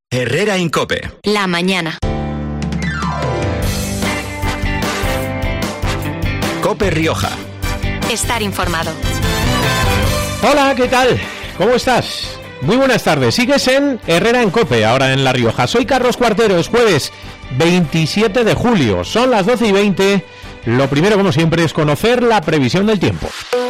Herrera en COPE. La mañana. COPE Rioja. Estar informado. Hola, ¿qué tal? ¿Cómo estás? Muy buenas tardes. Sigues en Herrera en COPE, ahora en La Rioja. Soy Carlos Cuartero, es jueves 27 de julio. Son las 12:20. Lo primero, como siempre, es conocer la previsión del tiempo.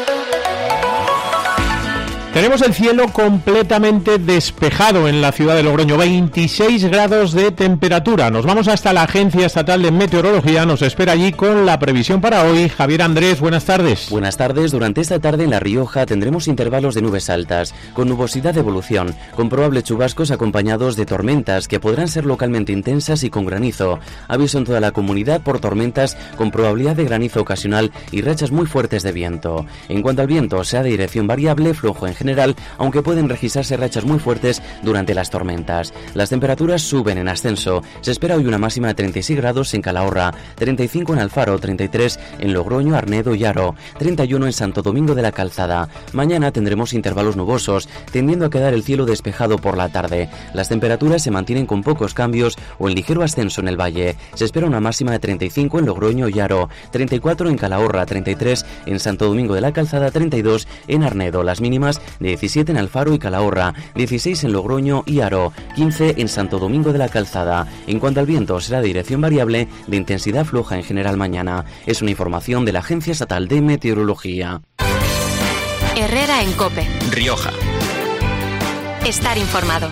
Tenemos el cielo completamente despejado en la ciudad de Logroño, 26 grados de temperatura. Nos vamos hasta la Agencia Estatal de Meteorología, nos espera allí con la previsión para hoy. Javier Andrés, buenas tardes. Buenas tardes. Durante esta tarde en La Rioja tendremos intervalos de nubes altas, con nubosidad de evolución, con probables chubascos acompañados de tormentas que podrán ser localmente intensas y con granizo. Aviso en toda la comunidad por tormentas con probabilidad de granizo ocasional y rachas muy fuertes de viento. En cuanto al viento, sea de dirección variable, flojo en general, aunque pueden registrarse rachas muy fuertes durante las tormentas. Las temperaturas suben en ascenso. Se espera hoy una máxima de 36 grados en Calahorra, 35 en Alfaro, 33 en Logroño, Arnedo y Haro, 31 en Santo Domingo de la Calzada. Mañana tendremos intervalos nubosos, tendiendo a quedar el cielo despejado por la tarde. Las temperaturas se mantienen con pocos cambios o en ligero ascenso en el valle. Se espera una máxima de 35 en Logroño y Haro, 34 en Calahorra, 33 en Santo Domingo de la Calzada, 32 en Arnedo. Las mínimas de 17 en Alfaro y Calahorra, 16 en Logroño y Haro, 15 en Santo Domingo de la Calzada. En cuanto al viento, será de dirección variable, de intensidad floja en general mañana. Es una información de la Agencia Estatal de Meteorología. Herrera en COPE. Rioja. Estar informado.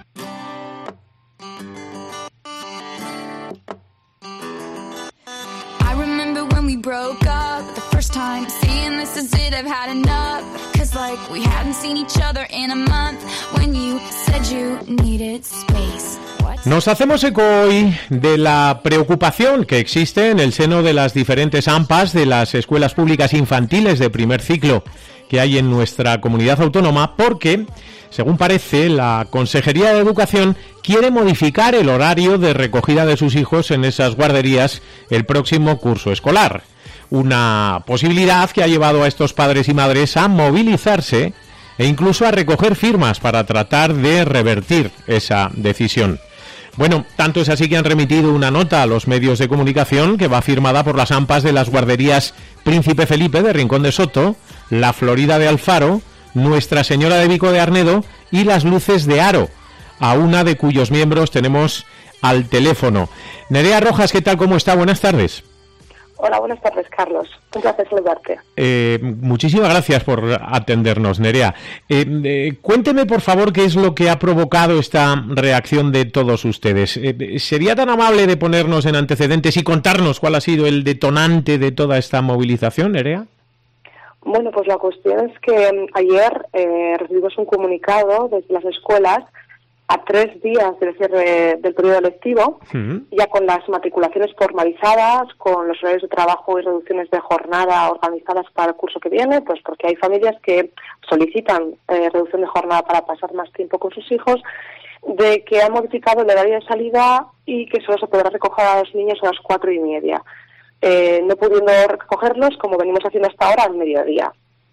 We broke up the first time, saying this is it, I've had enough, cause like we hadn't seen each other in a month, when you said you needed space. Nos hacemos eco hoy de la preocupación que existe en el seno de las diferentes AMPAs de las escuelas públicas infantiles de primer ciclo que hay en nuestra comunidad autónoma, porque, según parece, la Consejería de Educación quiere modificar el horario de recogida de sus hijos en esas guarderías el próximo curso escolar. Una posibilidad que ha llevado a estos padres y madres a movilizarse e incluso a recoger firmas para tratar de revertir esa decisión. Bueno, tanto es así que han remitido una nota a los medios de comunicación que va firmada por las AMPAs de las guarderías Príncipe Felipe de Rincón de Soto, La Florida de Alfaro, Nuestra Señora de Vico de Arnedo y Las Luces de Haro, a una de cuyos miembros tenemos al teléfono. Nerea Rojas, ¿qué tal? ¿Cómo está? Buenas tardes. Hola, buenas tardes, Carlos. Un placer saludarte. Muchísimas gracias por atendernos, Nerea. Cuénteme, por favor, qué es lo que ha provocado esta reacción de todos ustedes. ¿Sería tan amable de ponernos en antecedentes y contarnos cuál ha sido el detonante de toda esta movilización, Nerea? Bueno, pues la cuestión es que ayer recibimos un comunicado desde las escuelas a 3 días del cierre del periodo lectivo, ya con las matriculaciones formalizadas, con los horarios de trabajo y reducciones de jornada organizadas para el curso que viene, pues porque hay familias que solicitan reducción de jornada para pasar más tiempo con sus hijos, de que han modificado el horario de salida y que solo se podrá recoger a los niños a las 4:30, no pudiendo recogerlos, como venimos haciendo hasta ahora, al mediodía.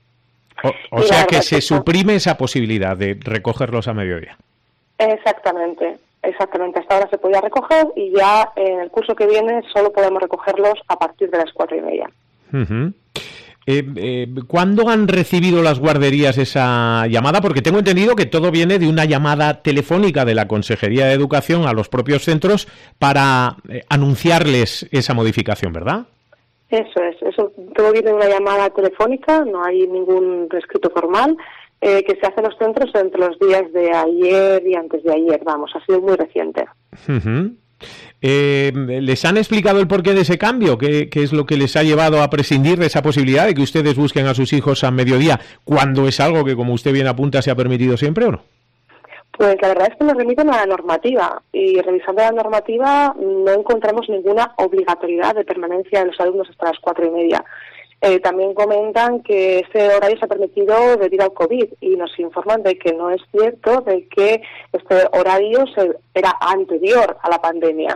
O sea que se suprime esa posibilidad de recogerlos a mediodía. Exactamente. Hasta ahora se podía recoger y ya en el curso que viene solo podemos recogerlos a partir de las 4:30. ¿Cuándo han recibido las guarderías esa llamada? Porque tengo entendido que todo viene de una llamada telefónica de la Consejería de Educación a los propios centros para anunciarles esa modificación, ¿verdad? Eso todo viene de una llamada telefónica, no hay ningún escrito formal. Que se hace en los centros entre los días de ayer y antes de ayer, ha sido muy reciente. ¿Les han explicado el porqué de ese cambio? ¿Qué es lo que les ha llevado a prescindir de esa posibilidad de que ustedes busquen a sus hijos a mediodía, cuando es algo que, como usted bien apunta, se ha permitido siempre o no? Pues la verdad es que nos remiten a la normativa, y revisando la normativa no encontramos ninguna obligatoriedad de permanencia de los alumnos hasta las 4:30. También comentan que ese horario se ha permitido debido al COVID y nos informan de que no es cierto, de que este horario era anterior a la pandemia.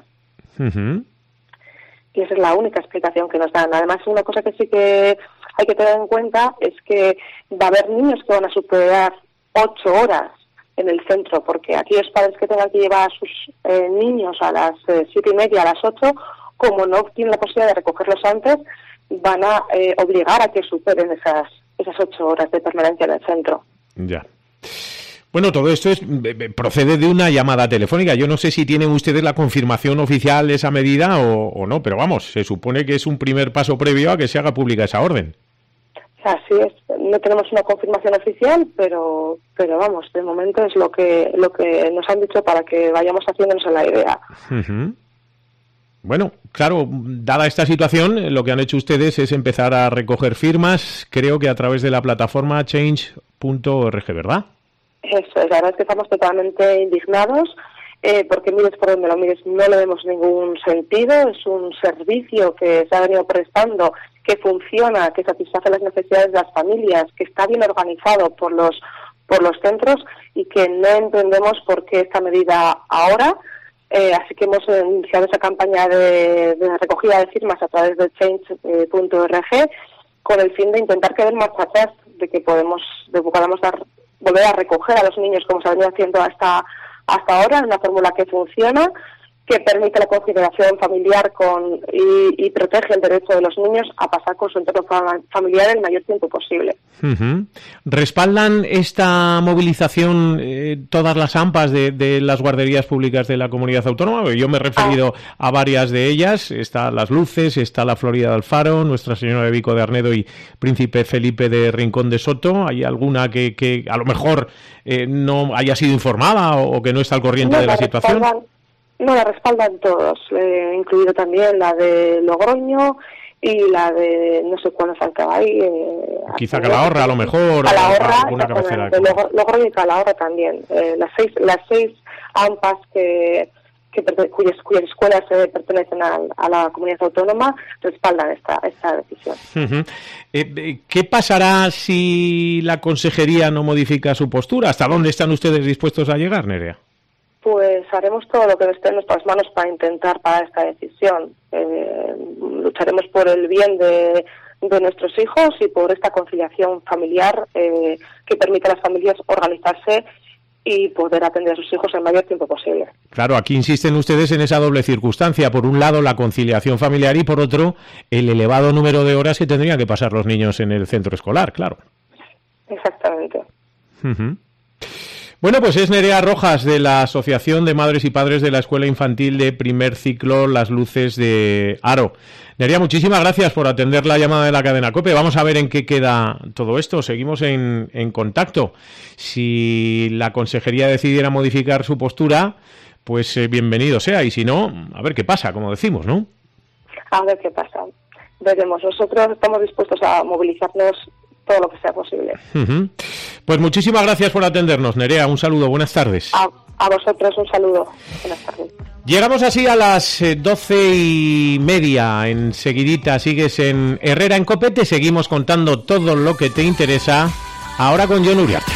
Y esa es la única explicación que nos dan. Además, una cosa que sí que hay que tener en cuenta es que va a haber niños que van a superar 8 horas en el centro, porque aquellos padres que tengan que llevar a sus niños a las 7:30, a las 8, como no tienen la posibilidad de recogerlos antes, van a obligar a que superen esas 8 horas de permanencia en el centro. Ya. Bueno, todo esto procede de una llamada telefónica. Yo no sé si tienen ustedes la confirmación oficial de esa medida o no, pero vamos, se supone que es un primer paso previo a que se haga pública esa orden. Así es, no tenemos una confirmación oficial, pero vamos, de momento es lo que nos han dicho para que vayamos haciéndonos a la idea. Uh-huh. Bueno, claro, dada esta situación, lo que han hecho ustedes es empezar a recoger firmas, creo que a través de la plataforma change.org, ¿verdad? Eso es, la verdad es que estamos totalmente indignados, porque mires por donde lo mires, no le vemos ningún sentido. Es un servicio que se ha venido prestando, que funciona, que satisface las necesidades de las familias, que está bien organizado por los centros, y que no entendemos por qué esta medida ahora. Así que hemos iniciado esa campaña de recogida de firmas a través de change.org con el fin de intentar que den marcha atrás, de que podamos volver a recoger a los niños como se ha venido haciendo hasta ahora, en una fórmula que funciona, que permite la conciliación familiar y protege el derecho de los niños a pasar con su entorno familiar el mayor tiempo posible. Uh-huh. ¿Respaldan esta movilización todas las AMPAs de las guarderías públicas de la comunidad autónoma? Yo me he referido a varias de ellas. Está Las Luces, está la Florida de Alfaro, Nuestra Señora de Vico de Arnedo y Príncipe Felipe de Rincón de Soto. ¿Hay alguna que a lo mejor no haya sido informada o que no está al corriente de la situación? No, la respaldan todos, incluido también la de Logroño y la de no sé cuándo faltaba ahí. Quizá Calahorra, a lo mejor. Calahorra, alguna cabecera. Logroño y Calahorra también. Las seis AMPAs cuyas escuelas pertenecen a la comunidad autónoma respaldan esta decisión. Uh-huh. ¿Qué pasará si la consejería no modifica su postura? ¿Hasta dónde están ustedes dispuestos a llegar, Nerea? Pues haremos todo lo que esté en nuestras manos para intentar parar esta decisión. Lucharemos por el bien de nuestros hijos y por esta conciliación familiar que permite a las familias organizarse y poder atender a sus hijos el mayor tiempo posible. Claro, aquí insisten ustedes en esa doble circunstancia. Por un lado, la conciliación familiar y por otro, el elevado número de horas que tendrían que pasar los niños en el centro escolar, claro. Exactamente. Uh-huh. Bueno, pues es Nerea Rojas, de la Asociación de Madres y Padres de la Escuela Infantil de Primer Ciclo Las Luces de Haro. Nerea, muchísimas gracias por atender la llamada de la cadena COPE. Vamos a ver en qué queda todo esto. Seguimos en contacto. Si la consejería decidiera modificar su postura, pues bienvenido sea. Y si no, a ver qué pasa, como decimos, ¿no? A ver qué pasa. Veremos. Nosotros estamos dispuestos a movilizarnos todo lo que sea posible. Uh-huh. Pues muchísimas gracias por atendernos, Nerea. Un saludo, buenas tardes. A vosotros un saludo, buenas tardes. Llegamos así a las 12:30. Enseguidita sigues en Herrera en COPE. Te seguimos contando todo lo que te interesa. Ahora con Jon Uriarte.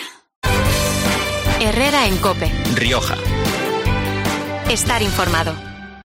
Herrera en COPE. Rioja. Estar informado.